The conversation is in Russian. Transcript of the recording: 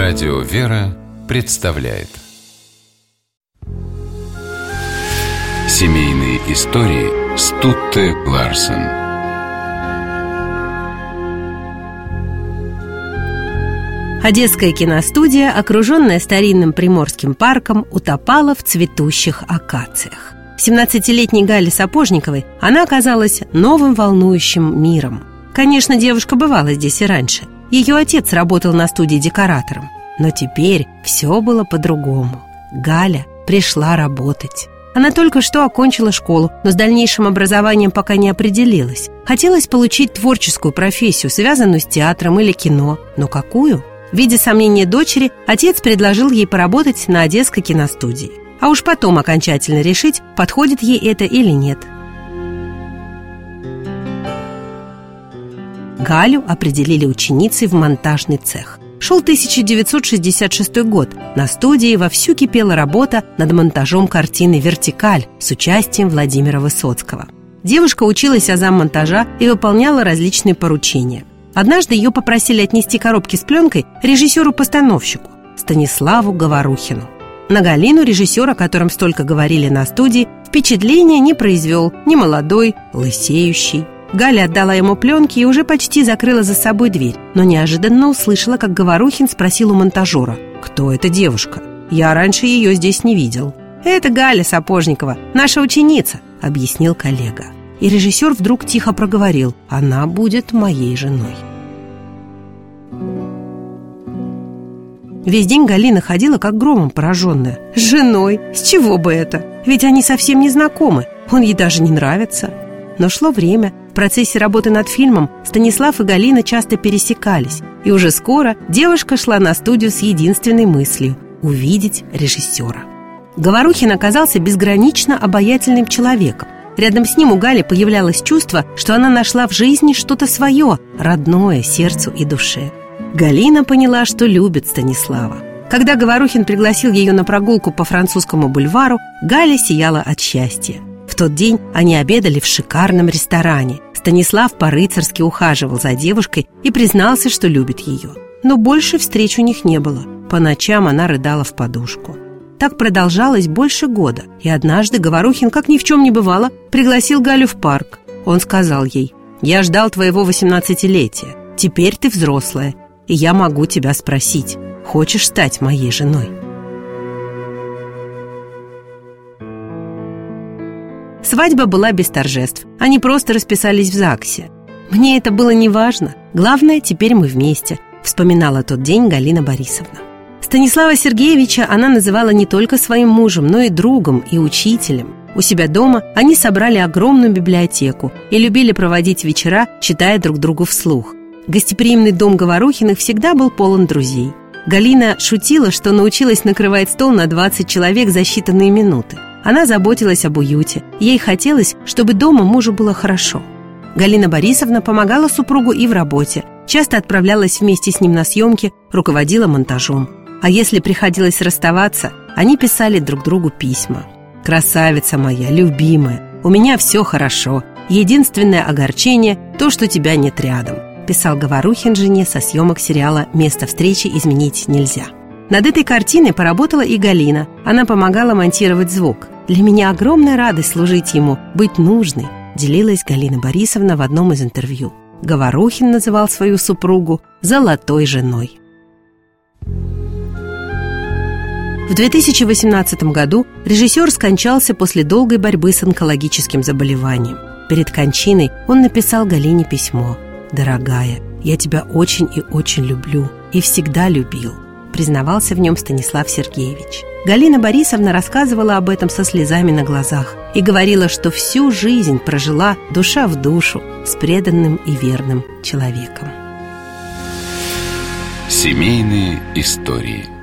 Радио «Вера» представляет Семейные истории Стутте Ларсен. Одесская киностудия, окруженная старинным приморским парком, утопала в цветущих акациях. 17-летней Гале Сапожниковой она оказалась новым волнующим миром. Конечно, девушка бывала здесь и раньше. Ее отец работал на студии декоратором. Но теперь все было по-другому. Галя пришла работать. Она только что окончила школу, но с дальнейшим образованием пока не определилась. Хотелось получить творческую профессию, связанную с театром или кино. Но какую? Видя сомнения дочери, отец предложил ей поработать на Одесской киностудии. А уж потом окончательно решить, подходит ей это или нет. Галю определили ученицей в монтажный цех. Шел 1966 год. На студии вовсю кипела работа над монтажом картины «Вертикаль» с участием Владимира Высоцкого. Девушка училась азам монтажа и выполняла различные поручения. Однажды ее попросили отнести коробки с пленкой режиссеру-постановщику Станиславу Говорухину. На Галину режиссер, о котором столько говорили на студии, впечатления не произвел, ни молодой, лысеющий. Галя отдала ему пленки и уже почти закрыла за собой дверь, но неожиданно услышала, как Говорухин спросил у монтажера: «Кто эта девушка? Я раньше ее здесь не видел». «Это Галя Сапожникова, наша ученица», — объяснил коллега. И режиссер вдруг тихо проговорил: «Она будет моей женой». Весь день Галина ходила как громом пораженная. С женой? С чего бы это? Ведь они совсем не знакомы, он ей даже не нравится. Но шло время. В процессе работы над фильмом Станислав и Галина часто пересекались. И уже скоро девушка шла на студию с единственной мыслью – увидеть режиссера. Говорухин оказался безгранично обаятельным человеком. Рядом с ним у Гали появлялось чувство, что она нашла в жизни что-то свое, родное сердцу и душе. Галина поняла, что любит Станислава. Когда Говорухин пригласил ее на прогулку по Французскому бульвару, Галя сияла от счастья. В тот день они обедали в шикарном ресторане. Станислав по-рыцарски ухаживал за девушкой и признался, что любит ее. Но больше встреч у них не было. По ночам она рыдала в подушку. Так продолжалось больше года. И однажды Говорухин, как ни в чем не бывало, пригласил Галю в парк. Он сказал ей: «Я ждал твоего 18-летия. Теперь ты взрослая, и я могу тебя спросить: хочешь стать моей женой?» Свадьба была без торжеств. Они просто расписались в ЗАГСе. «Мне это было не важно. Главное, теперь мы вместе», — вспоминала тот день Галина Борисовна. Станислава Сергеевича она называла не только своим мужем, но и другом и учителем. У себя дома они собрали огромную библиотеку и любили проводить вечера, читая друг другу вслух. Гостеприимный дом Говорухиных всегда был полон друзей. Галина шутила, что научилась накрывать стол на 20 человек за считанные минуты. Она заботилась об уюте. Ей хотелось, чтобы дома мужу было хорошо. Галина Борисовна помогала супругу и в работе. Часто отправлялась вместе с ним на съемки, руководила монтажом. А если приходилось расставаться, они писали друг другу письма. «Красавица моя, любимая, у меня все хорошо. Единственное огорчение – то, что тебя нет рядом», писал Говорухин жене со съемок сериала «Место встречи изменить нельзя». Над этой картиной поработала и Галина. Она помогала монтировать звук. «Для меня огромная радость служить ему, быть нужной», делилась Галина Борисовна в одном из интервью. Говорухин называл свою супругу «золотой женой». В 2018 году режиссер скончался после долгой борьбы с онкологическим заболеванием. Перед кончиной он написал Галине письмо: «Дорогая, я тебя очень и очень люблю и всегда любил», признавался в нем Станислав Сергеевич. Галина Борисовна рассказывала об этом со слезами на глазах и говорила, что всю жизнь прожила душа в душу с преданным и верным человеком. Семейные истории.